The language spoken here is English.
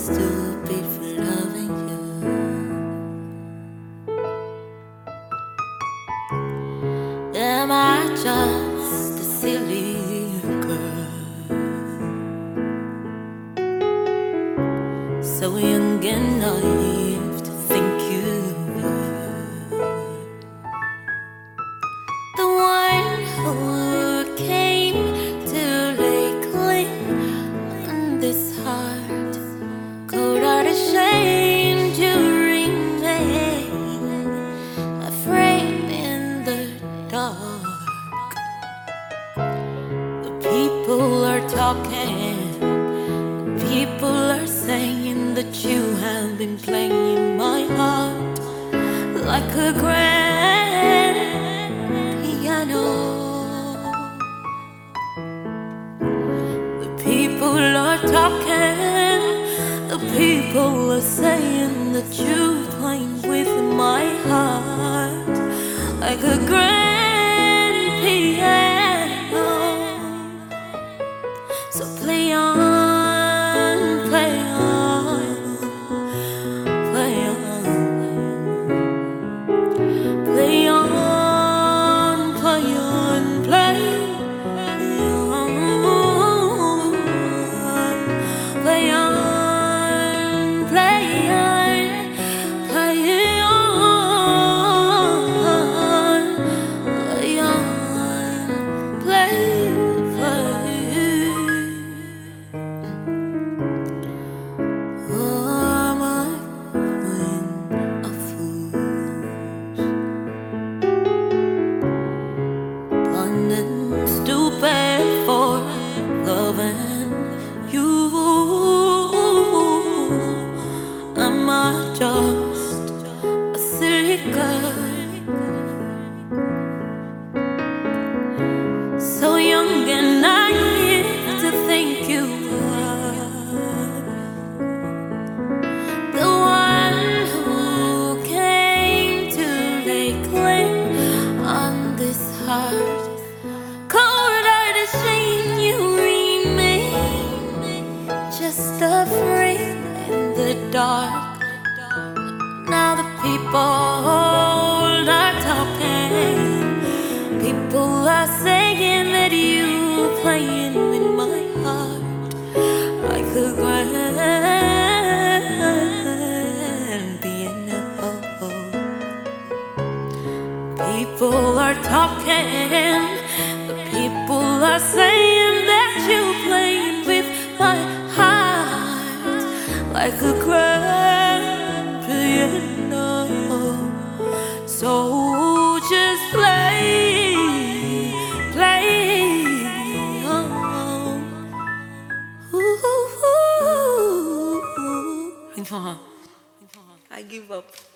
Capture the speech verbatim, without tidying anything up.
stupid for loving you. Am I just a silly girl, so young and naive to think you were the one who came to lay claim on this heart, cold-hearted shame to remain a frame in the dark. The people are talking, people are saying that you have been playing my heart like a grand piano. The people are talking, the people are saying that you playing with my heart like a grand piano. So play on, play on, play on, play on, play on, play on, play on, play on, play on, play on, play, play. Am I queen of fools, blind and stupid for loving you? Am I just a silly girl, so young and naive to think you were the one who came to lay claim on this heart? Cold-hearted shame you remain just a frame in the dark. Now the people are talking, people are saying that you playing with my heart like a grand piano. People are talking, the people are saying that you playing with my heart like a grand piano. So just play, play on. Ooh, ooh, ooh. I give up.